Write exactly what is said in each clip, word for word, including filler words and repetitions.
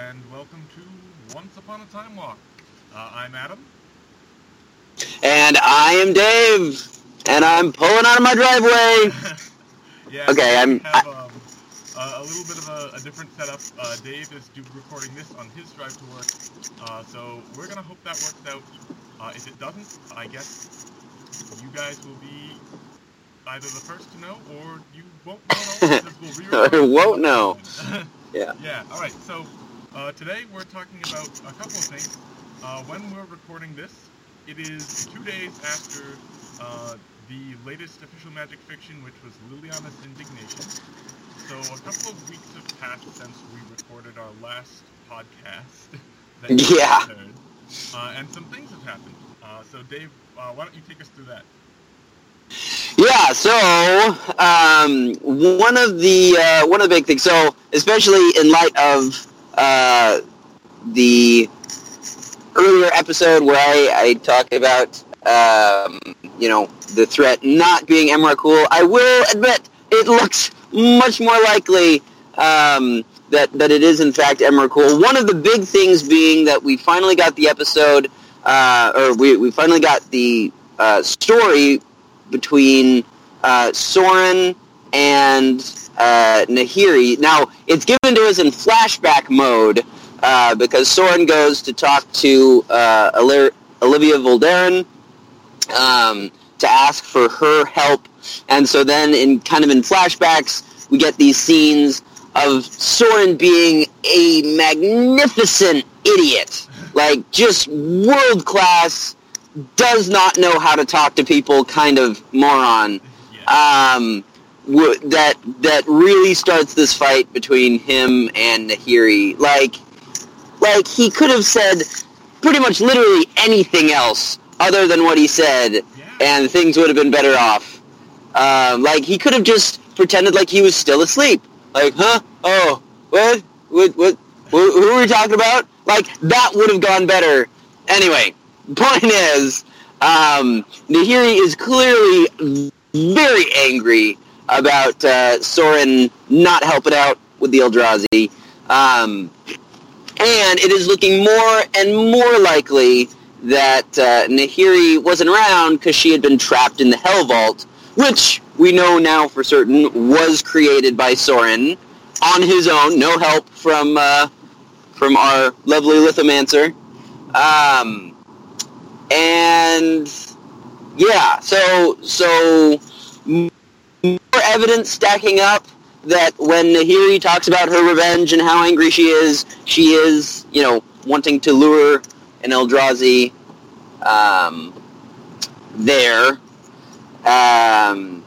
and welcome to Once Upon a Time Walk. Uh, I'm Adam. And I am Dave, and I'm pulling out of my driveway. yeah, okay, so I'm. We have um, a, a little bit of a, a different setup. Uh, Dave is do, recording this on his drive to work, uh, so we're gonna hope that works out. Uh, if it doesn't, I guess you guys will be either the first to know, or you won't know because we'll re-record. won't know. yeah. Yeah. All right. So uh, today we're talking about a couple of things. Uh, when we're recording this, it is two days after uh, the latest official Magic fiction, which was Liliana's Indignation. So a couple of weeks have passed since we recorded our last podcast that you yeah. heard, uh, and some things have happened. Uh, so Dave, uh, why don't you take us through that? Yeah, so um, one of the uh, one of the big things. So especially in light of uh, the earlier episode where I, I talked about um, you know the threat not being Emrakul, I will admit it looks much more likely um, that that it is in fact Emrakul. One of the big things being that we finally got the episode, uh, or we we finally got the uh, story between uh, Soren and uh, Nahiri. Now, it's given to us in flashback mode uh, because Soren goes to talk to uh, Olivia Voldaren um, to ask for her help. And so then, in kind of in flashbacks, we get these scenes of Soren being a magnificent idiot. Like, just world-class, does not know how to talk to people kind of moron. Yeah. Um, w- that that really starts this fight between him and Nahiri. Like, like he could have said pretty much literally anything else other than what he said, yeah. and things would have been better off. Um, like, he could have just pretended like he was still asleep. Like, huh? Oh, what? What? What? Who, who are we talking about? Like, that would have gone better. Anyway. Point is, um, Nahiri is clearly very angry about uh, Soren not helping out with the Eldrazi, um, and it is looking more and more likely that uh, Nahiri wasn't around because she had been trapped in the Hell Vault, which we know now for certain was created by Soren on his own, no help from uh, from our lovely Lithomancer. Um... And yeah, so so more evidence stacking up that when Nahiri talks about her revenge and how angry she is, she is, you know, wanting to lure an Eldrazi um, there. Um,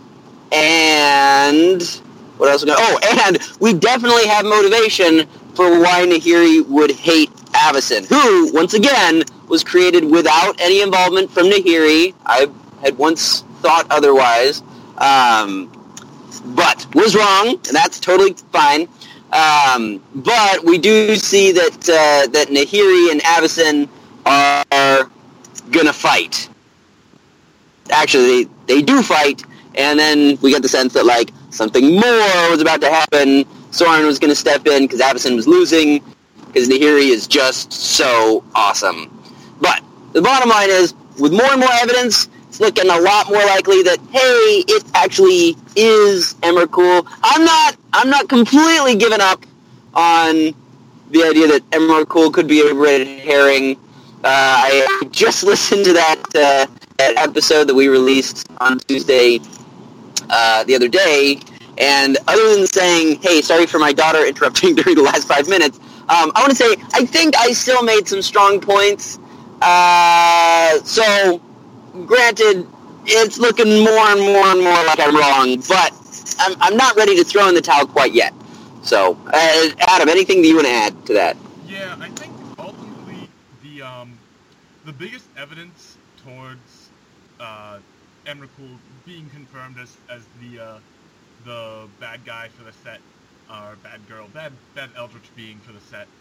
and what else? Oh, and we definitely have motivation for why Nahiri would hate Avacyn, who, once again, was created without any involvement from Nahiri. I had once thought otherwise, um, but was wrong, and that's totally fine. Um, but we do see that uh, that Nahiri and Avacyn are gonna fight. Actually, they, they do fight, and then we get the sense that like something more was about to happen. Soren was gonna step in because Avacyn was losing, because Nahiri is just so awesome. But the bottom line is, with more and more evidence, it's looking a lot more likely that, hey, it actually is Emrakul. I'm not, I'm not completely giving up on the idea that Emrakul could be a red herring. Uh, I just listened to that, uh, that episode that we released on Tuesday uh, the other day, and other than saying, hey, sorry for my daughter interrupting during the last five minutes, um, I want to say I think I still made some strong points. Uh, so, granted, it's looking more and more and more like I'm wrong, but I'm, I'm not ready to throw in the towel quite yet. So, uh, Adam, anything that you want to add to that? Yeah, I think ultimately the um, the biggest evidence towards uh, Emrakul being confirmed as as the uh, the bad guy for the set, or bad girl, bad bad Eldritch being for the set,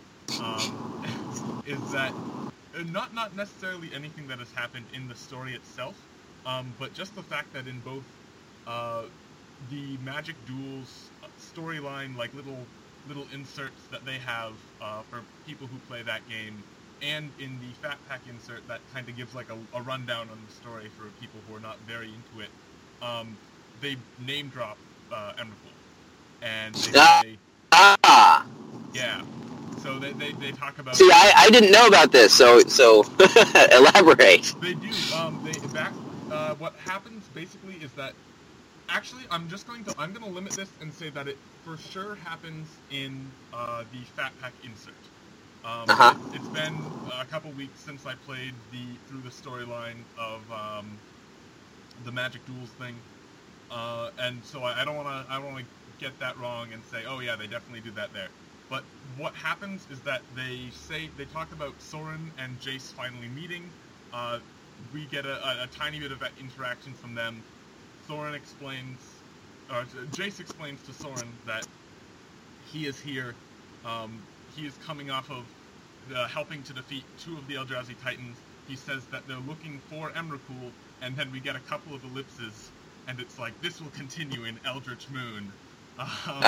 um, is that. Not not necessarily anything that has happened in the story itself, um, but just the fact that in both uh, the Magic Duels storyline, like little little inserts that they have uh, for people who play that game, and in the Fat Pack insert that kind of gives like a, a rundown on the story for people who are not very into it, um, they name drop uh, Emrakul. And they say, ah! Yeah. So they, they, they talk about... See, I, I didn't know about this, so so elaborate. They do. Um, they back. Uh, what happens basically is that... Actually, I'm just going to... I'm going to limit this and say that it for sure happens in uh, the Fat Pack insert. Um, uh-huh. it, it's been a couple weeks since I played the through the storyline of um, the Magic Duels thing, uh, and so I, I don't want to I don't want to get that wrong and say, oh yeah, they definitely do that there. But what happens is that they say they talk about Soren and Jace finally meeting. Uh, we get a, a, a tiny bit of that interaction from them. Soren explains, or Jace explains to Soren that he is here. Um, He is coming off of uh, helping to defeat two of the Eldrazi Titans. He says that they're looking for Emrakul, and then we get a couple of ellipses, and it's like, this will continue in Eldritch Moon. Um,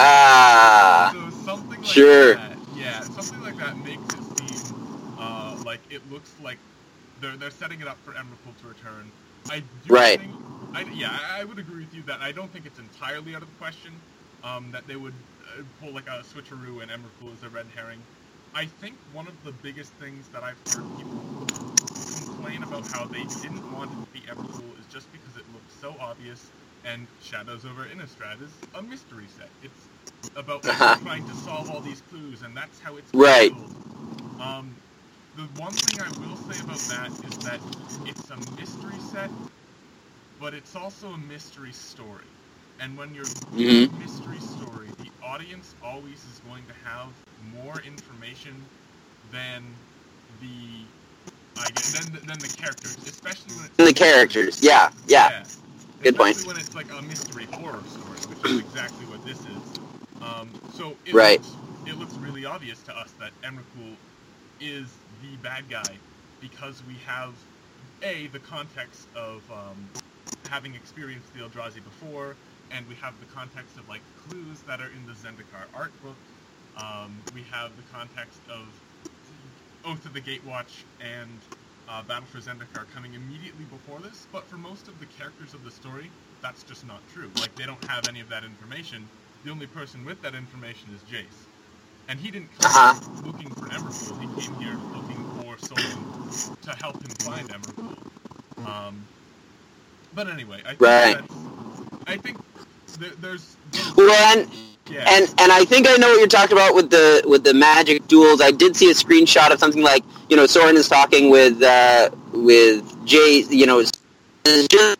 ah, so something like sure. that, yeah, something like that makes it seem uh, like it looks like they're they're setting it up for Emrakul to return. I do right. think, I, yeah, I would agree with you that I don't think it's entirely out of the question um, that they would pull like a switcheroo and Emrakul is a red herring. I think one of the biggest things that I've heard people complain about how they didn't want it to be Emrakul is just because it looks so obvious, and Shadows over Innistrad is a mystery set. It's about uh-huh. trying to solve all these clues, and that's how it's right. Um, the one thing I will say about that is that it's a mystery set, but it's also a mystery story. And when you're reading mm-hmm. a mystery story, the audience always is going to have more information than the I guess, than, than the characters, especially when it's the characters. Yeah, yeah. yeah. Good especially point. when it's like a mystery horror story, which is exactly what this is. Um, so it right. looks, it looks really obvious to us that Emrakul is the bad guy because we have a the context of um, having experienced the Eldrazi before. And we have the context of, like, clues that are in the Zendikar art book. Um, we have the context of Oath of the Gatewatch and uh, Battle for Zendikar coming immediately before this. But for most of the characters of the story, that's just not true. Like, they don't have any of that information. The only person with that information is Jace. And he didn't come uh-huh. here looking for Emrakul. He came here looking for someone to help him find Emrakul. Um, but anyway, I think right. that's... I think there, there's, there's... Well, and, yeah. and and I think I know what you're talking about with the with the Magic Duels. I did see a screenshot of something like, you know, Soren is talking with uh, with Jace, you know, Jace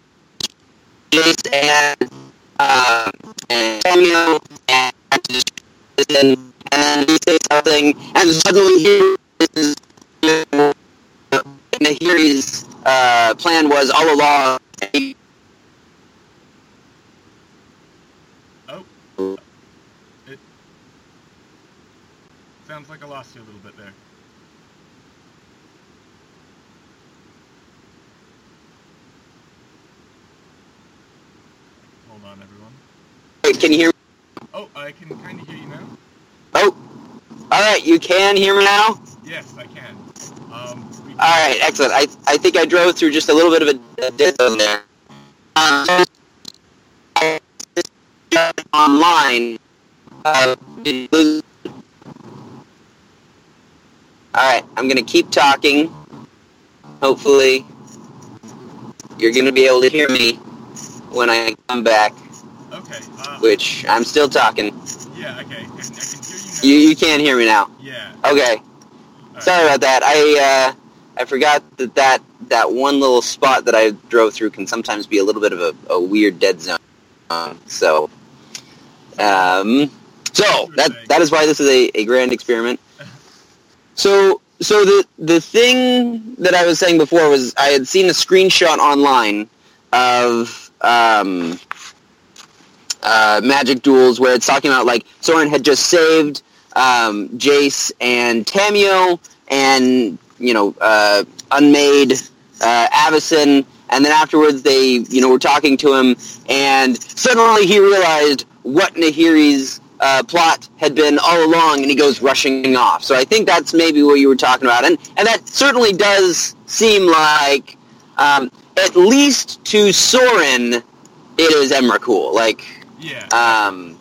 and uh, and Samuel, and and and he says something, and suddenly here is Nahiri's uh, plan was all along. Oh, it sounds like I lost you a little bit there. Hold on, everyone. Wait, can you hear me? Oh, I can kind of hear you now. Oh, all right, you can hear me now? Yes, I can. Um, we can... All right, excellent. I I think I drove through just a little bit of a, a dead zone there. Um, online. Uh, all right, I'm gonna keep talking. Hopefully, you're gonna be able to hear me when I come back. Okay. Uh, which I'm still talking. Yeah. Okay. I can, I can hear you now. You you can't hear me now. Yeah. Okay. All Sorry right. about that. I uh, I forgot that, that that one little spot that I drove through can sometimes be a little bit of a, a weird dead zone. Um, so, um, so that that is why this is a, a grand experiment. So so the the thing that I was saying before was I had seen a screenshot online of um, uh, Magic Duels where it's talking about like Soren had just saved um, Jace and Tamio and you know uh, unmade uh, Avacyn, and then afterwards they you know were talking to him, and suddenly he realized what Nahiri's uh, plot had been all along, and he goes rushing off. So I think that's maybe what you were talking about, and and that certainly does seem like, um, at least to Soren, it is Emrakul. Like, yeah. Um.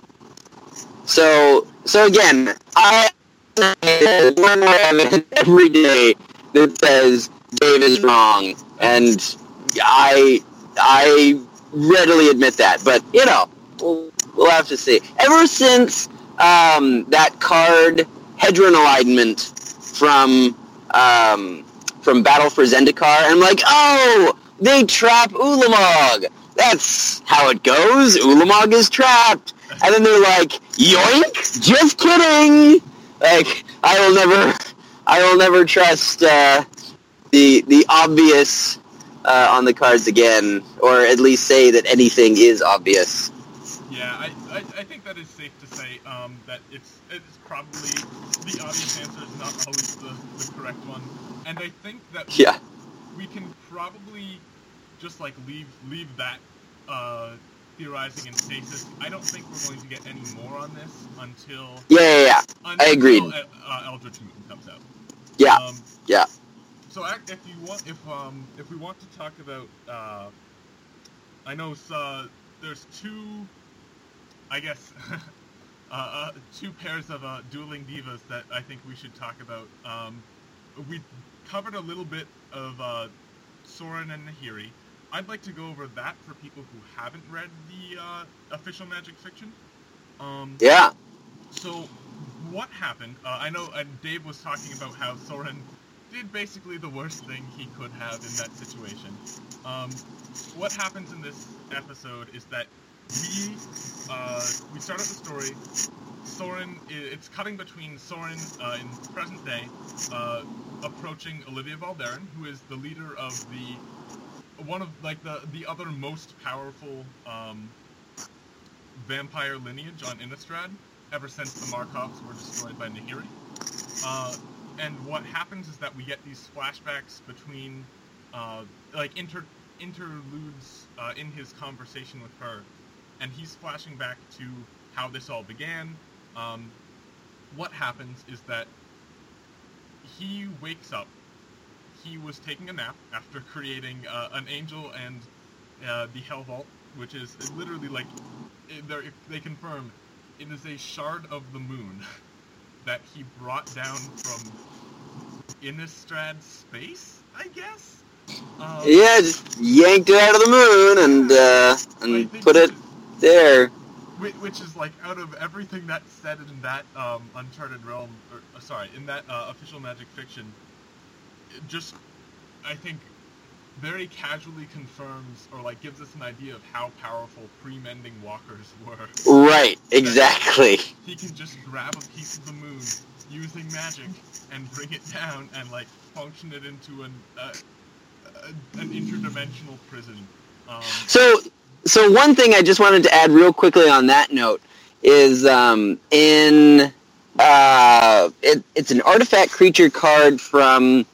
So so again, I one more evidence every day that says Dave is wrong, and I I readily admit that. But you know, we'll, we'll have to see. Ever since um, that card Hedron alignment from um, from Battle for Zendikar, I'm like, oh, they trap Ulamog. That's how it goes. Ulamog is trapped. And then they're like, yoink! Just kidding! Like, I will never, I will never trust uh, the the obvious uh, on the cards again, or at least say that anything is obvious. Yeah, I, I, I think that is safe to say um, that it's it's probably the obvious answer is not always the, the correct one, and I think that we, yeah. we can probably just like leave leave that uh, theorizing in stasis. I don't think we're going to get any more on this until yeah yeah, yeah. until I agreed. Uh, Eldritch Mutant comes out. Yeah um, yeah. So if you want, if um, if we want to talk about, uh, I know uh, there's two, I guess, uh, uh, two pairs of uh, dueling divas that I think we should talk about. Um, we covered a little bit of uh, Soren and Nahiri. I'd like to go over that for people who haven't read the uh, official Magic Fiction. Um, yeah. So what happened? Uh, I know, and Dave was talking about how Soren did basically the worst thing he could have in that situation. Um, what happens in this episode is that we uh, we start out the story. Soren, it's cutting between Soren uh, in present day, uh, approaching Olivia Valderin, who is the leader of the one of like the the other most powerful um, vampire lineage on Innistrad ever since the Markovs were destroyed by Nahiri. Uh, And what happens is that we get these flashbacks between, uh, like, inter interludes uh, in his conversation with her, and he's flashing back to how this all began. Um, what happens is that he wakes up. He was taking a nap after creating uh, an angel and uh, the Hell Vault, which is literally, like, they confirm it is a shard of the moon that he brought down from Innistrad space, I guess? Um, yeah, just yanked it out of the moon and uh, and put it there. Which is, like, out of everything that's said in that um, Uncharted Realm, or, uh, sorry, in that uh, official Magic Fiction, it just, I think, very casually confirms, or, like, gives us an idea of how powerful pre-mending walkers were. Right, exactly. He can just grab a piece of the moon using magic and bring it down and, like, function it into an uh, uh, an interdimensional prison. Um, so, so one thing I just wanted to add real quickly on that note is um, in uh, it, it's an artifact creature card from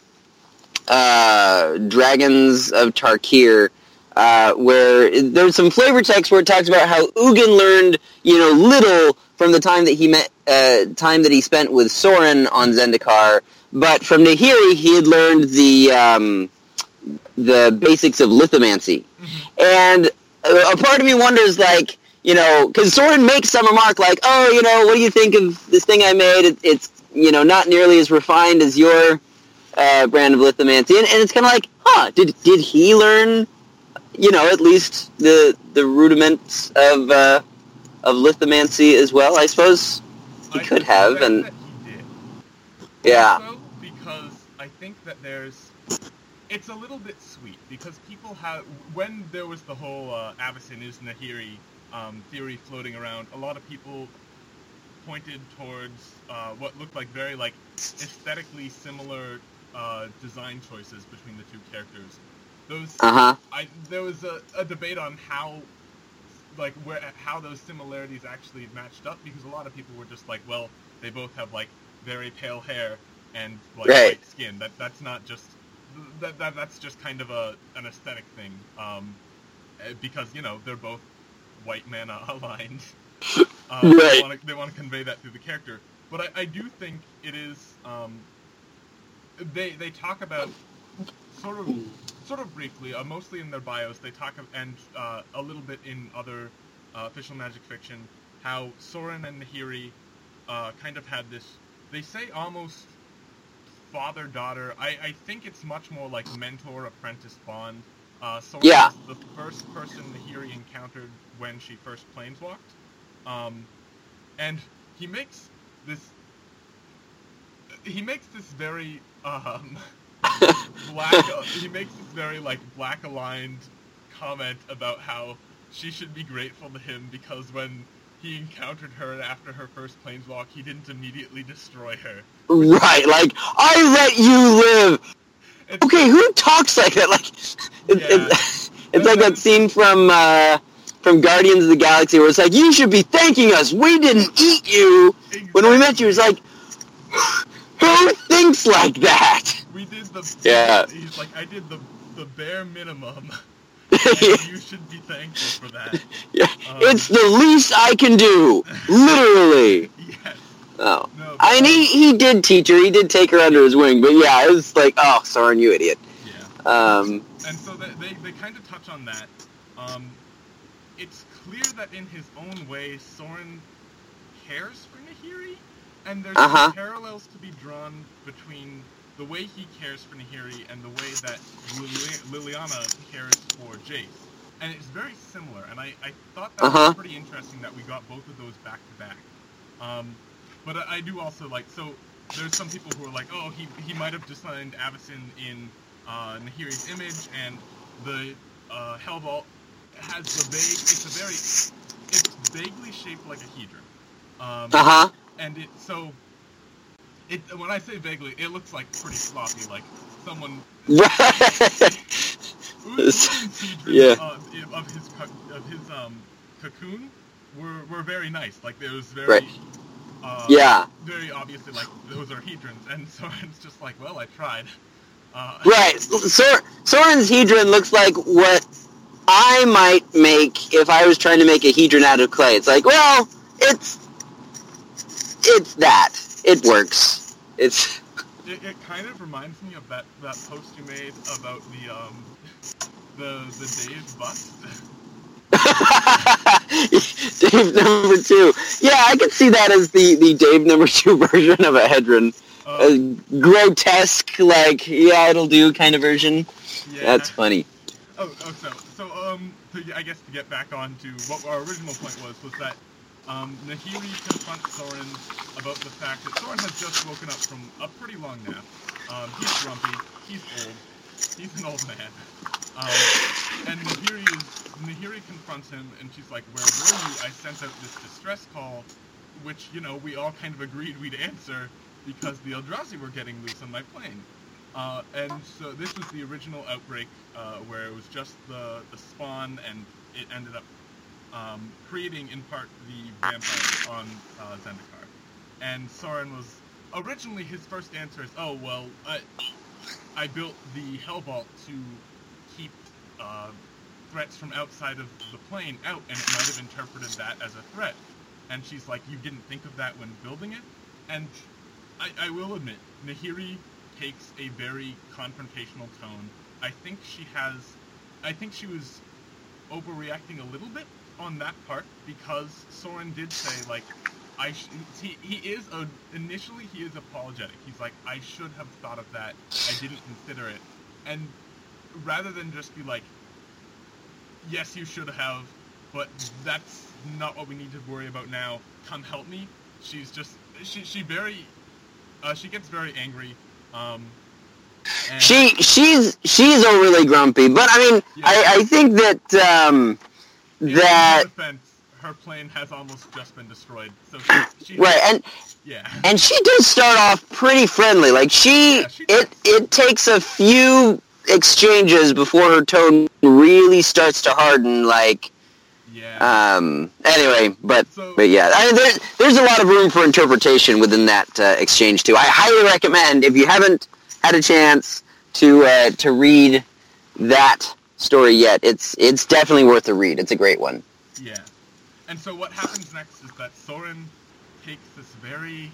uh, Dragons of Tarkir, uh, where there's some flavor text where it talks about how Ugin learned, you know, little from the time that he met, uh, time that he spent with Soren on Zendikar, but from Nahiri he had learned the um, the basics of lithomancy, mm-hmm. and a part of me wonders, like, you know, because Soren makes some remark like, oh, you know, what do you think of this thing I made? It, it's, you know, not nearly as refined as your uh, brand of lithomancy, and, and it's kind of like, huh, did did he learn, you know, at least the the rudiments of uh, of lithomancy as well? I suppose he I could have, and that he did. yeah. Also, because I think that there's, it's a little bit sweet because people have, when there was the whole uh, Avacyn is Nahiri um, theory floating around, a lot of people pointed towards uh, what looked like very like aesthetically similar uh, design choices between the two characters. Those, uh-huh. I there was a, a debate on how, like, where how those similarities actually matched up, because a lot of people were just like, well, they both have like very pale hair and like right. white skin. That that's not just that, that that's just kind of a an aesthetic thing, um, because, you know, they're both white mana aligned. Uh, right. They want to they want to convey that through the character. But I, I do think it is. Um, they they talk about sort of sort of briefly, uh, mostly in their bios. They talk of, and uh, a little bit in other uh, official magic fiction, how Soren and Nahiri uh, kind of had this. They say almost father-daughter. I, I think it's much more like mentor-apprentice bond. Uh, Soren Yeah. was the first person Nahiri encountered when she first planeswalked. Um, and he makes this... He makes this very, um... black... uh, he makes this very, like, black-aligned comment about how she should be grateful to him because when he encountered her after her first planeswalk, he didn't immediately destroy her. Right, like, I let you live! It's, Okay, who talks like that? Like, it's, Yeah. it's, it's like that scene from uh, from Guardians of the Galaxy where it's like, you should be thanking us. We didn't eat you when we met you. It's like, who thinks like that? We did the... Yeah. He's like, I did the, the bare minimum, and you should be thankful for that. Yeah, Um, it's the least I can do, literally. Yes. Oh, No, but, I mean, he, he did teach her. He did take her under his wing, but yeah, it was like, oh, Soren, you idiot. Yeah. Um, And so they, they, they kind of touch on that. Um, it's clear that in his own way, Soren cares for Nahiri, and there's Uh-huh. some parallels to be drawn between the way he cares for Nahiri and the way that Lili- Liliana cares for Jace. And it's very similar, and I, I thought that Uh-huh. was pretty interesting that we got both of those back to back. Um, but I, I do also like, so there's some people who are like, oh, he, he might have designed Avacyn in uh, Nahiri's image, and the uh, Hell Vault has the vague, it's a very, it's vaguely shaped like a Hedron. Um, uh-huh. and it, so, it when I say vaguely, it looks like pretty sloppy, like someone... Udin's Hedron, Yeah. uh, of his co- of his um cocoon were were very nice. Like it was very Right. uh, Yeah. very obviously like those are Hedrons, and Soren's just like, well, I tried. Uh, Right. Sor- Soren's Hedron looks like what I might make if I was trying to make a Hedron out of clay. It's like, well, it's it's that. It works. It's It, it kind of reminds me of that, that post you made about the um the the Dave bust. Dave number two. Yeah, I could see that as the, the Dave number two version of a Hedron. Uh, A grotesque, like, yeah, it'll do kind of version. yeah. That's funny. Oh, oh, so so um, to, I guess to get back on to what our original point was was that um, Nahiri confronts Soren about the fact that Soren has just woken up from a pretty long nap. Um, he's grumpy. He's old. He's an old man. Um, and Nahiri is Nahiri confronts him, and she's like, "Where were you? I sent out this distress call, which you know we all kind of agreed we'd answer because the Eldrazi were getting loose on my plane." Uh, and so this was the original outbreak uh, where it was just the, the spawn, and it ended up um, creating in part the vampires on uh, Zendikar. And Soren was originally his first answer is, "Oh well, I I built the Hell Vault to keep uh, threats from outside of the plane out, and it might have interpreted that as a threat." And she's like, "You didn't think of that when building it?" And I, I will admit, Nahiri takes a very confrontational tone. I think she has, I think she was overreacting a little bit on that part because Soren did say, like, I sh- he, he is, a, initially he is apologetic. He's like, I should have thought of that. I didn't consider it. And rather than just be like, yes, you should have, but that's not what we need to worry about now. Come help me. She's just, she, she very, uh, she gets very angry. Um, and She she's she's overly grumpy, but I mean, Yeah. I, I think that um, in that her defense, her plane has almost just been destroyed. So she, she right, and yeah. and she does start off pretty friendly. Like she, Yeah, she does. it it takes a few exchanges before her tone really starts to harden. Like Yeah. um, anyway, but So- but yeah, I mean, there, there's a lot of room for interpretation within that uh, exchange too. I highly recommend if you haven't had a chance to uh, to read that story yet. It's it's definitely worth a read. It's a great one. Yeah. and so what happens next is that Soren takes this very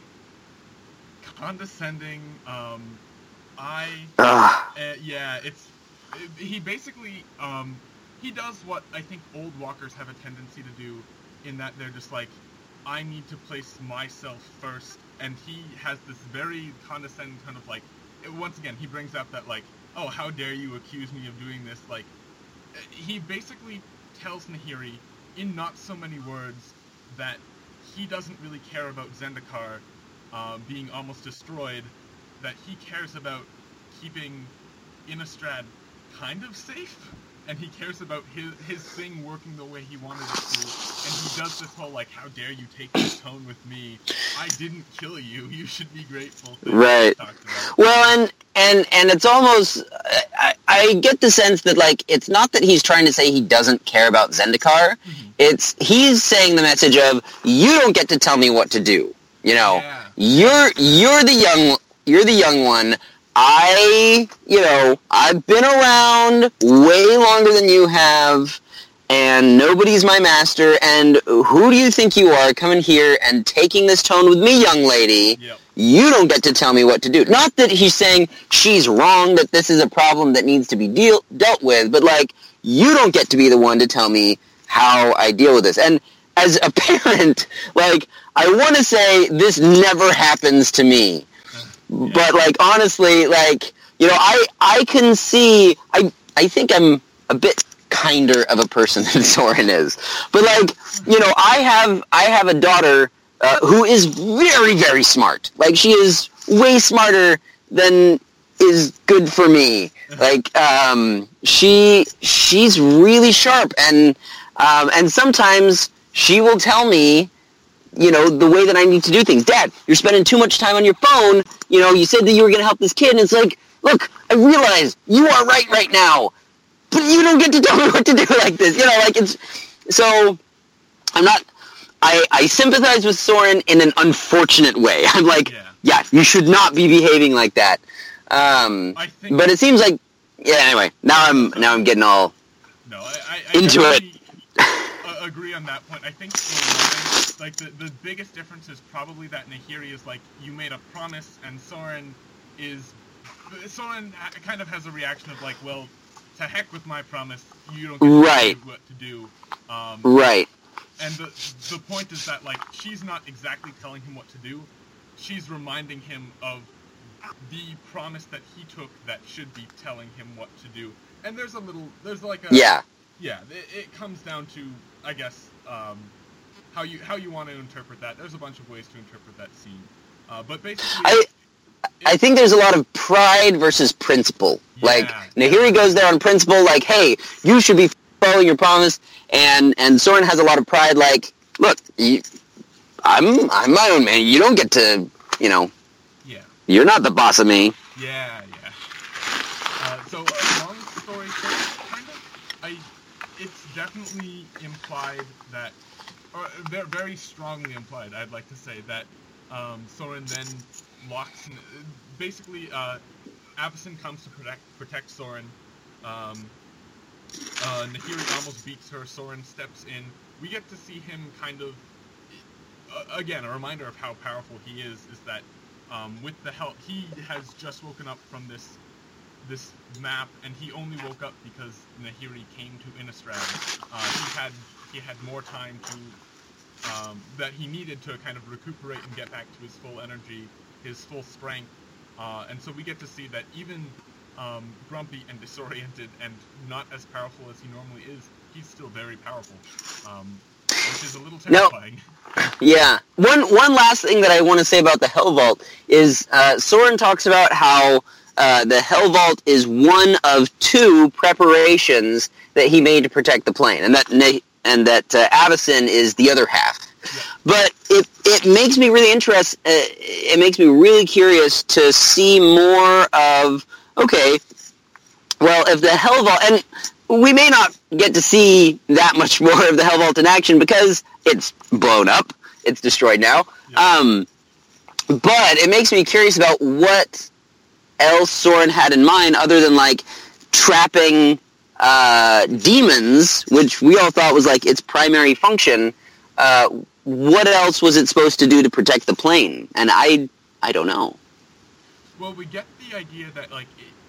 condescending, um, I, uh, yeah, it's, it, he basically, um, he does what I think old walkers have a tendency to do, in that they're just like, I need to place myself first, and he has this very condescending kind of like, once again, he brings up that like, oh, how dare you accuse me of doing this, like, he basically tells Nahiri, in not so many words, that he doesn't really care about Zendikar uh, being almost destroyed, that he cares about keeping Innistrad kind of safe, and he cares about his his thing working the way he wanted it to, and he does this whole, like, how dare you take this tone with me, I didn't kill you, you should be grateful. Right. Well, and, and, and it's almost, I, I get the sense that, like, it's not that he's trying to say he doesn't care about Zendikar, mm-hmm. it's, he's saying the message of, you don't get to tell me what to do, you know, yeah. you're, you're the young, you're the young one, I, you know, I've been around way longer than you have, and nobody's my master, and who do you think you are coming here and taking this tone with me, young lady? Yep. You don't get to tell me what to do. Not that he's saying she's wrong, that this is a problem that needs to be deal- dealt with, but, like, you don't get to be the one to tell me how I deal with this. And as a parent, like, I want to say this never happens to me. Yeah. But, like, honestly, like, you know, I I can see, I I think I'm a bit kinder of a person than Soren is. But, like, you know, I have I have a daughter uh, who is very, very smart. Like, she is way smarter than is good for me. Like, um, she she's really sharp, and um, and sometimes she will tell me, you know, the way that I need to do things. Dad, you're spending too much time on your phone. You know, you said that you were going to help this kid, and it's like, look, I realize you are right right now, but you don't get to tell me what to do like this. You know, like, it's, so, I'm not, I, I sympathize with Soren in an unfortunate way. I'm like, yeah, yeah you should not be behaving like that. Um, I think but it seems like, yeah, anyway, now I'm, now I'm getting all no, I, I, I into it. Agree on that point. I think, like, the, the biggest difference is probably that Nahiri is like, you made a promise, and Soren is, Soren kind of has a reaction of like, well, to heck with my promise, you don't get to right. do what to do. Um, right. And the the point is that, like, she's not exactly telling him what to do, she's reminding him of the promise that he took that should be telling him what to do. And there's a little, there's like a... Yeah. Yeah, it, it comes down to, I guess, um, how you how you want to interpret that. There's a bunch of ways to interpret that scene. Uh, but basically... I, I think there's a lot of pride versus principle. Yeah, like, Nahiri goes there on principle, like, hey, you should be following your promise, and, and Soren has a lot of pride, like, look, you, I'm I'm my own man. You don't get to, you know... Yeah. You're not the boss of me. Yeah, yeah. Uh, so, uh, long story short, kind of, I... It's definitely implied that, or very, very strongly implied, I'd like to say, that um, Soren then locks, basically, uh, Avacyn comes to protect protect Soren, um, uh, Nahiri almost beats her, Soren steps in, we get to see him kind of, uh, again, a reminder of how powerful he is, is that um, with the help, he has just woken up from this this map, and he only woke up because Nahiri came to Innistrad. Uh, he had he had more time to um, that he needed to kind of recuperate and get back to his full energy, his full strength, uh, and so we get to see that even um, grumpy and disoriented and not as powerful as he normally is, he's still very powerful, um, which is a little terrifying. No. Yeah. One one last thing that I want to say about the Hell Vault is uh, Soren talks about how Uh, the Hell Vault is one of two preparations that he made to protect the plane, and that and that uh, Avacyn is the other half. Yeah. But it it makes me really interest. Uh, it makes me really curious to see more of. Okay, well, if the Hell Vault, and we may not get to see that much more of the Hell Vault in action because it's blown up, it's destroyed now. Yeah. Um, but it makes me curious about what else Soren had in mind other than, like, trapping uh, demons, which we all thought was, like, its primary function. uh, what else was it supposed to do to protect the plane? And I, I don't know. Well, we get the idea that like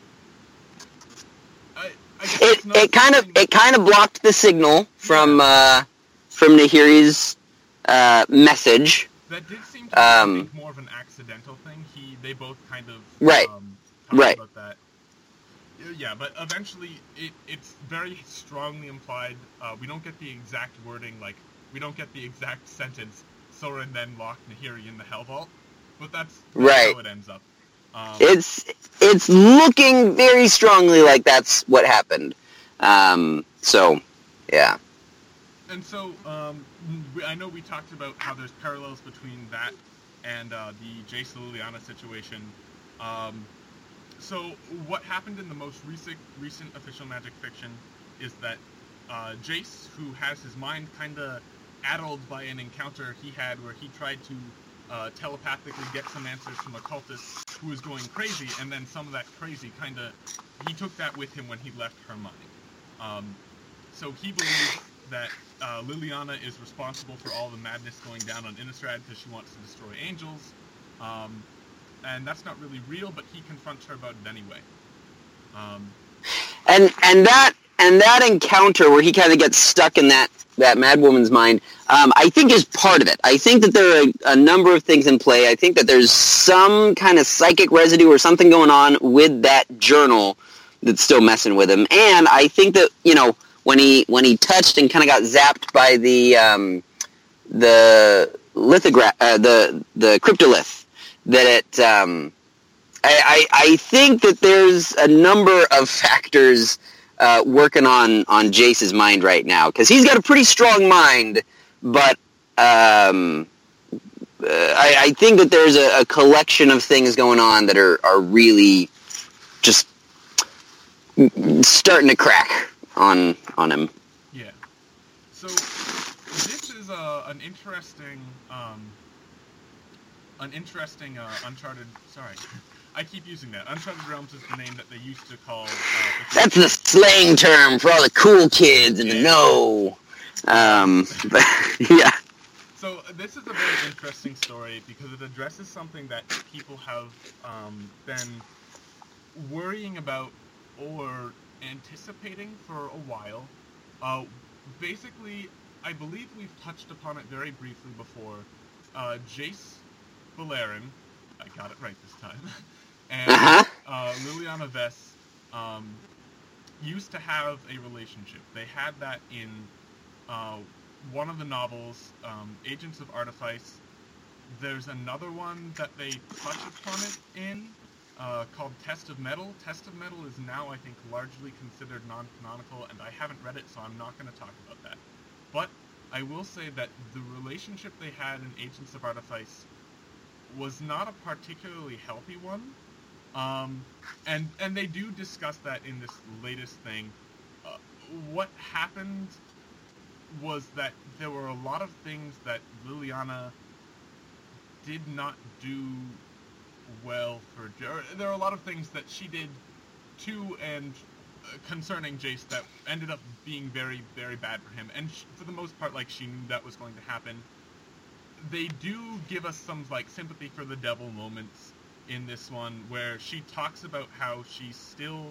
it, I, I guess it, it kind of it kind of blocked the signal from uh, from Nahiri's uh, message. That did seem to be um, I think, more of an accidental thing. He they both kind of right, um, talked right. about that. Yeah, but eventually it, it's very strongly implied. Uh, we don't get the exact wording, like, we don't get the exact sentence, Soren then locked Nahiri in the Hell Vault, but that's, that's right. how it ends up. Um, it's it's looking very strongly like that's what happened. Um, so, yeah. And so, um, we, I know we talked about how there's parallels between that and uh, the Jace Liliana situation. Um, So what happened in the most recent recent official Magic fiction is that uh, Jace, who has his mind kind of addled by an encounter he had where he tried to uh, telepathically get some answers from a cultist who was going crazy, and then some of that crazy kind of, he took that with him when he left her mind. Um, so he believes that uh, Liliana is responsible for all the madness going down on Innistrad because she wants to destroy angels. Um, And that's not really real, but he confronts her about it anyway. Um, and and that and that encounter where he kind of gets stuck in that, that mad woman's mind, um, I think is part of it. I think that there are a, a number of things in play. I think that there's some kind of psychic residue or something going on with that journal that's still messing with him. And I think that, you know, when he when he touched and kind of got zapped by the um, the lithograph, uh, the the cryptolith. That it, um, I, I, I think that there's a number of factors uh, working on, on Jace's mind right now, because he's got a pretty strong mind, but um, uh, I, I think that there's a, a collection of things going on that are, are really just starting to crack on on him. Yeah. So this is a, an interesting... Um, An interesting uh, Uncharted... Sorry. I keep using that. Uncharted Realms is the name that they used to call... Uh, That's the slang term for all the cool kids in the know. Um, but, yeah. So this is a very interesting story because it addresses something that people have um, been worrying about or anticipating for a while. Uh, basically, I believe we've touched upon it very briefly before. Uh, Jace Beleren, I got it right this time, and uh-huh. uh, Liliana Vess um, used to have a relationship. They had that in uh, one of the novels, um, Agents of Artifice. There's another one that they touch upon it in, uh, called Test of Metal. Test of Metal is now, I think, largely considered non-canonical, and I haven't read it, so I'm not going to talk about that. But I will say that the relationship they had in Agents of Artifice was not a particularly healthy one, um, and and they do discuss that in this latest thing. Uh, what happened was that there were a lot of things that Liliana did not do well for... Or there are a lot of things that she did to and uh, concerning Jace that ended up being very, very bad for him, and sh- for the most part, like, she knew that was going to happen. They do give us some, like, sympathy for the devil moments in this one, where she talks about how she still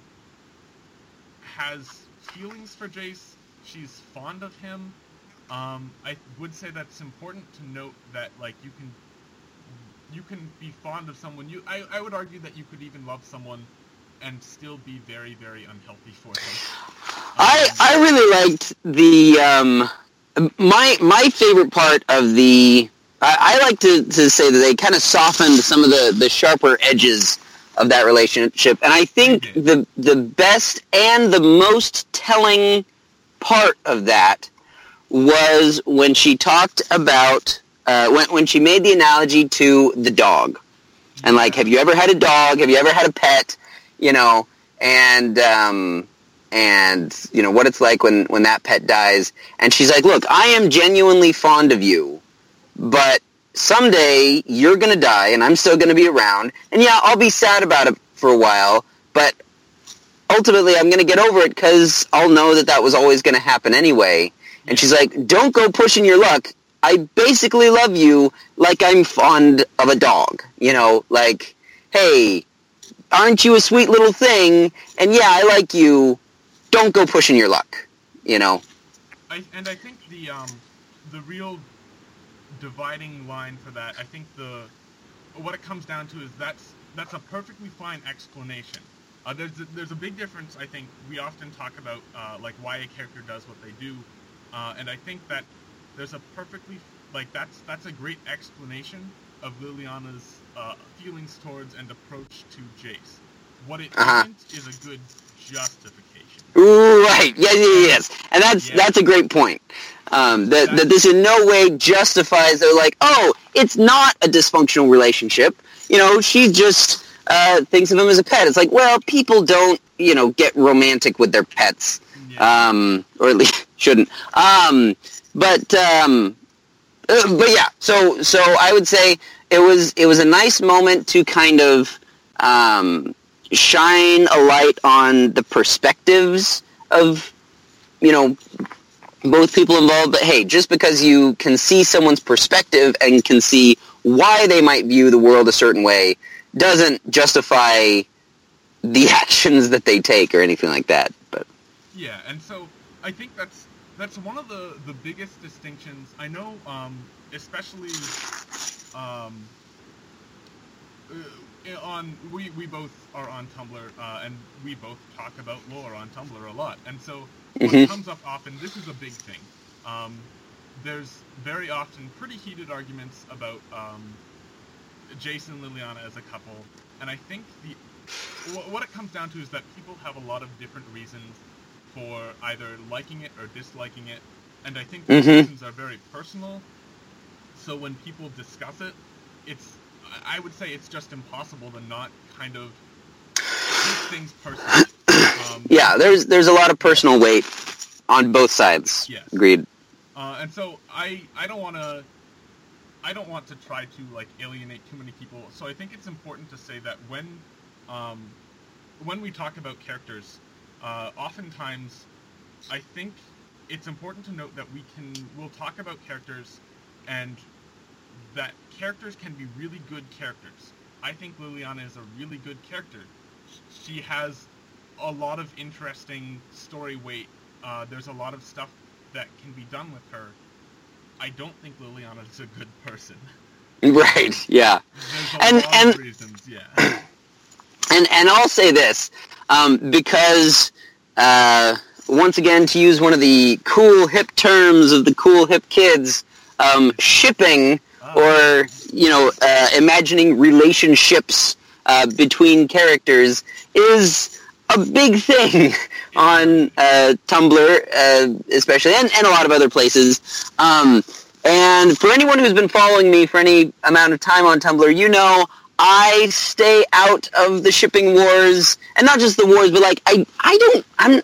has feelings for Jace. She's fond of him. Um, I would say that it's important to note that, like, you can you can be fond of someone. You, I, I would argue that you could even love someone and still be very, very unhealthy for them. Um, I I really liked the um, my my favorite part of the. I, I like to, to say that they kind of softened some of the, the sharper edges of that relationship, and I think the the best and the most telling part of that was when she talked about uh, when when she made the analogy to the dog, and like, have you ever had a dog? Have you ever had a pet? You know, and um, and you know what it's like when, when that pet dies. And she's like, look, I am genuinely fond of you, but someday you're gonna die, and I'm still gonna be around. And yeah, I'll be sad about it for a while, but ultimately I'm gonna get over it because I'll know that that was always gonna happen anyway. And she's like, don't go pushing your luck. I basically love you like I'm fond of a dog. You know, like, hey, aren't you a sweet little thing? And yeah, I like you. Don't go pushing your luck. You know. I, and I think the um, the real dividing line for that, I think the what it comes down to is that's that's a perfectly fine explanation. Uh, there's a, there's a big difference. I think we often talk about uh, like why a character does what they do, uh, and I think that there's a perfectly like that's that's a great explanation of Liliana's uh, feelings towards and approach to Jace. What it uh-huh. isn't is a good justification. Right. Yeah. Yeah. Yes. And that's yeah. that's a great point. Um, that that this in no way justifies. They're like, oh, it's not a dysfunctional relationship. You know, she just uh, thinks of him as a pet. It's like, well, people don't, you know, get romantic with their pets, yeah. um, or at least shouldn't. Um, but um, uh, but yeah. So so I would say it was it was a nice moment to kind of um, shine a light on the perspectives of, you know, both people involved. But hey, just because you can see someone's perspective and can see why they might view the world a certain way doesn't justify the actions that they take or anything like that. But yeah, and so I think that's that's one of the, the biggest distinctions. I know, um, especially um, uh, on we, we both are on Tumblr, uh, and we both talk about lore on Tumblr a lot. And so what mm-hmm. comes up often, this is a big thing. Um, there's very often pretty heated arguments about um, Jace and Liliana as a couple, and I think the wh- what it comes down to is that people have a lot of different reasons for either liking it or disliking it, and I think those mm-hmm. reasons are very personal. So when people discuss it, it's I would say it's just impossible to not kind of take things personally. Um, yeah, there's there's a lot of personal weight on both sides. Yes. Agreed. Uh, and so I I don't want to I don't want to try to like alienate too many people. So I think it's important to say that when um, when we talk about characters, uh, oftentimes I think it's important to note that we can we'll talk about characters and that characters can be really good characters. I think Liliana is a really good character. She has a lot of interesting story weight. Uh, there's a lot of stuff that can be done with her. I don't think Liliana is a good person. Right, yeah. There's a and, lot and, of reasons, yeah. And and I'll say this, um, because, uh, once again, to use one of the cool, hip terms of the cool, hip kids, um, shipping, oh. or, you know, uh, imagining relationships uh, between characters is a big thing on uh, Tumblr, uh, especially, and, and a lot of other places. Um, and for anyone who's been following me for any amount of time on Tumblr, you know I stay out of the shipping wars, and not just the wars, but like I, I don't, I'm,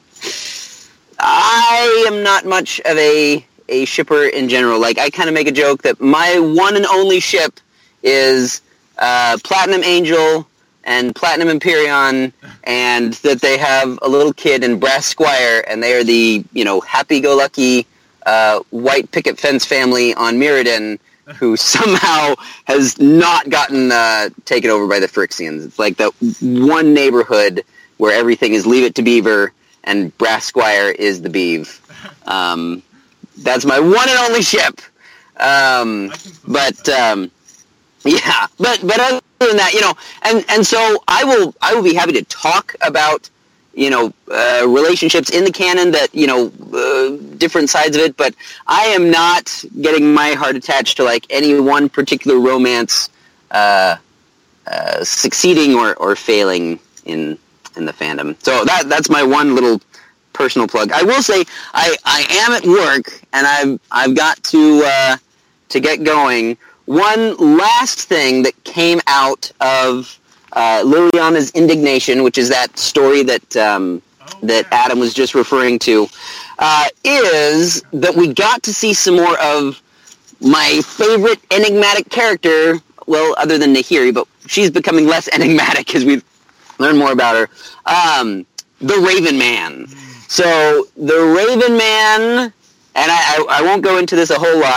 I am not much of a a shipper in general. Like I kind of make a joke that my one and only ship is uh, Platinum Angel and Platinum Empyrean, and that they have a little kid in Brass Squire, and they are the, you know, happy-go-lucky uh, white picket fence family on Mirrodin, who somehow has not gotten uh, taken over by the Phyrexians. It's like that one neighborhood where everything is Leave It to Beaver, and Brass Squire is the Beeve. Um, that's my one and only ship. Um, but, um, yeah, but, but other than that, you know, and, and so I will, I will be happy to talk about, you know, uh, relationships in the canon that, you know, uh, different sides of it, but I am not getting my heart attached to, like, any one particular romance, uh, uh, succeeding or, or failing in, in the fandom. So that, that's my one little personal plug. I will say I, I am at work, and I've, I've got to, uh, to get going. One last thing that came out of uh, Liliana's indignation, which is that story that um, oh, that yeah. Adam was just referring to, uh, is that we got to see some more of my favorite enigmatic character, well, other than Nahiri, but she's becoming less enigmatic as we learn more about her, um, the Raven Man. Mm. So, the Raven Man, and I, I, I won't go into this a whole lot,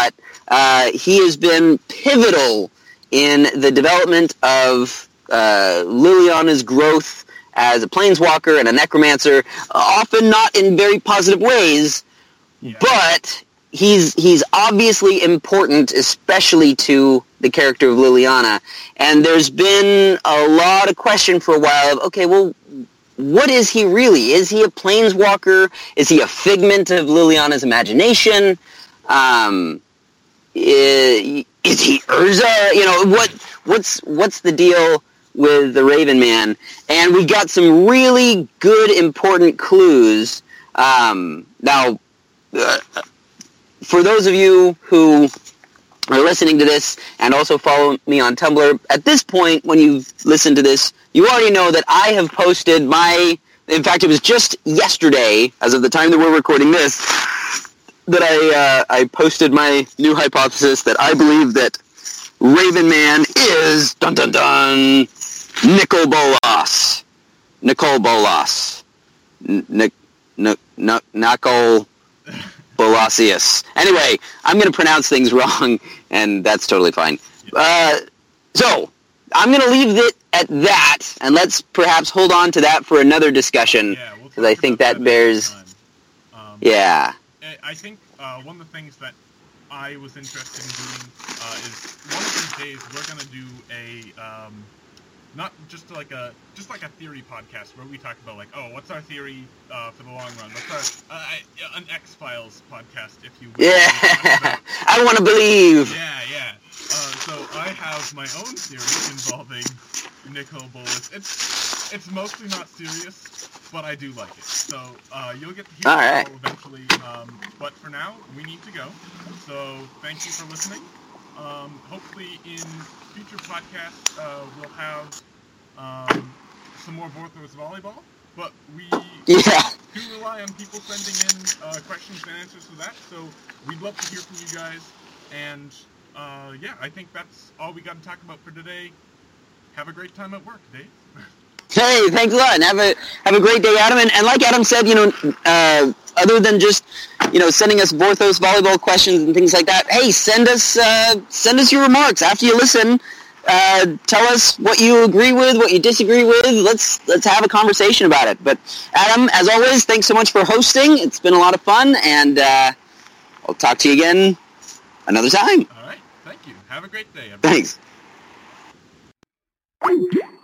Uh, he has been pivotal in the development of uh, Liliana's growth as a planeswalker and a necromancer, often not in very positive ways, Yeah. but he's he's obviously important, especially to the character of Liliana. And there's been a lot of question for a while of, okay, well, what is he really? Is he a planeswalker? Is he a figment of Liliana's imagination? Um, is, is he Urza? You know, what what's what's the deal with the Raven Man? And we got some really good, important clues. Um, now, uh, for those of you who are listening to this and also follow me on Tumblr, at this point, when you've listened to this, you already know that I have posted my, in fact, it was just yesterday, as of the time that we're recording this, that I uh, I posted my new hypothesis that I believe that Raven Man is, dun dun dun, Nicol Bolas. Nicol Bolas. Nic, Nic, Nic, Nicol Bolasius. Anyway, I'm going to pronounce things wrong, and that's totally fine. Uh, so, I'm going to leave it at that, and let's perhaps hold on to that for another discussion, Yeah, we'll because I talk think about that that bears... another time. Um, Yeah. I- I think uh, one of the things that I was interested in doing uh, is one of these days we're going to do a... Um, not just like a just like a theory podcast where we talk about like, oh, what's our theory uh, for the long run? What's our uh, an X-Files podcast, if you will. Yeah, I want to believe. Yeah, yeah. Uh, so I have my own theory involving Nicol Bolas. It's it's mostly not serious, but I do like it. So uh, you'll get to hear All it right. all eventually. Um, but for now, we need to go. So thank you for listening. Um, hopefully in future podcasts uh, we'll have um, some more Vorthos volleyball, but we Yeah. do rely on people sending in uh, questions and answers to that, so we'd love to hear from you guys, and uh, yeah, I think that's all we got to talk about for today. Have a great time at work, Dave. Hey, thanks a lot, and have a have a great day, Adam. And, and like Adam said, you know, uh, other than just you know sending us Vorthos volleyball questions and things like that, hey, send us uh, send us your remarks after you listen. Uh, tell us what you agree with, what you disagree with. Let's let's have a conversation about it. But Adam, as always, thanks so much for hosting. It's been a lot of fun, and uh, I'll talk to you again another time. All right, thank you. Have a great day, everybody. Thanks.